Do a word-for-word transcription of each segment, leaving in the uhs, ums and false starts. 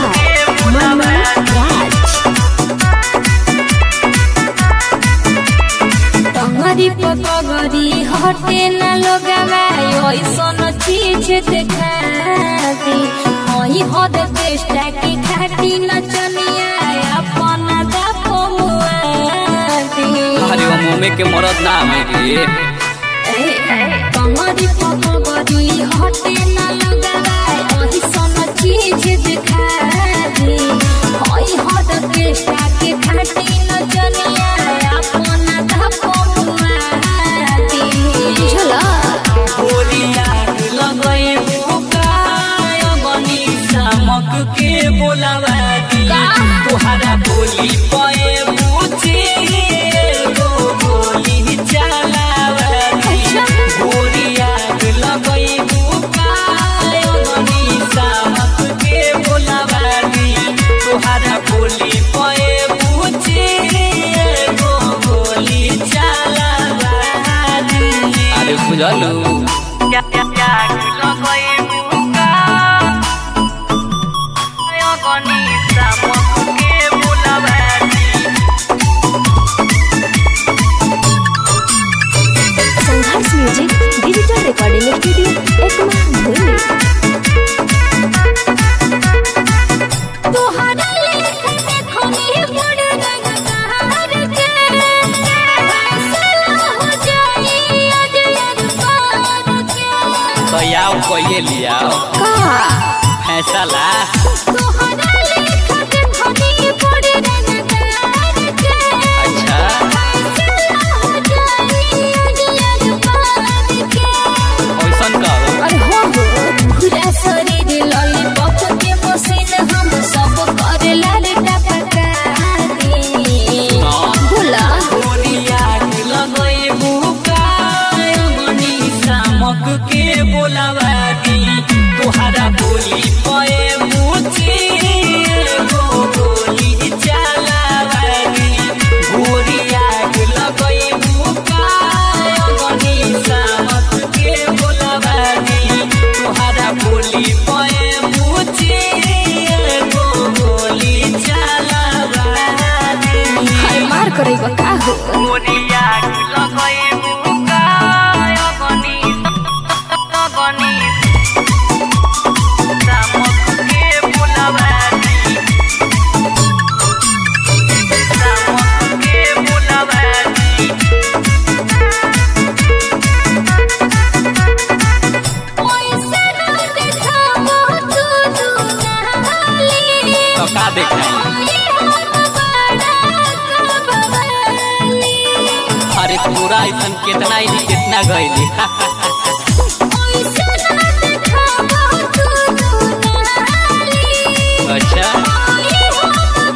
तंगरी पकगरी हटे न लोगावा ऐसन चीज देखा दी हई हद चेष्टा की घाटी नचनिया अपन दापो मुआदी अरे वो मुंह में के मरद ना मेरी तंगरी पकगरी हटे न लोगावा ऐसन चीज देखा दी हई हद चेष्टा की घाटी नचनिया अपन दापो के बोलावा तुहरा बोली पे पूछे गो बोली चलावा गोरिया लगई शामक के बोलावा तुहरा बोली पे पूछे गो बोली चलावा अरे बुझलू Sangharsh music digital recording studio Ekma भूली तोहरा लेख देखनी बड़ रंगदार के फैसला हो जाई आज अरबार के तो याओ कोई लिया का फैसला तोहरा लेख देखनी बड़ रंगदार के अच्छा फैसला हो जाई आज अरबार के ओइसन कहो अरे हो हो पूरा शरीर लॉलीपॉप के मशीन हम सब करेला रे टपका दे बोला गोरिया लगई बुका मनी शामक के बोलावा दी तुहरा बोली पे पूछे गो बोली चलावा दी गोरिया लगई बुका मनी शामक के बोलावा दी तुहरा बोली पे पूछे गो बोली चलावा दी हाय मार करे का हो गोरिया लगई बुका मनी मनी शामक के बोलावा दी शामक के बोलावा दी पैसे न देखाबो तू दुनाली तो का देखाई ये हम बड़ा कबवाली अरे पूरा ऐसन कितना ही कितना गईली पैसे न देखाबो तू दुनाली अच्छा ये हम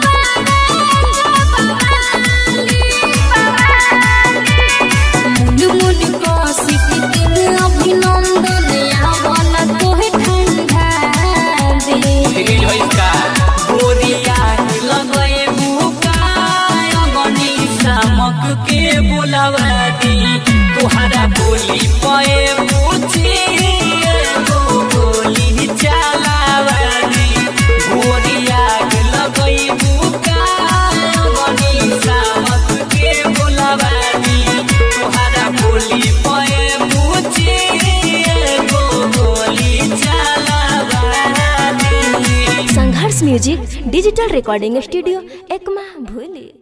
मुन मुन कोशिश दिन अभिनंदन आवला तोहे ठंडा दे फिर हो इसका गोरिया लगई बुका मनी शामक के बोलावा दी तुहरा बोली पे पूछे गो बोली चलावा दी गोरिया लगई बुका मनी शामक के बोलावा दी तुहरा बोली पे पूछे गो बोली चलावा दी Sangharsh music digital recording studio Ekma भूली।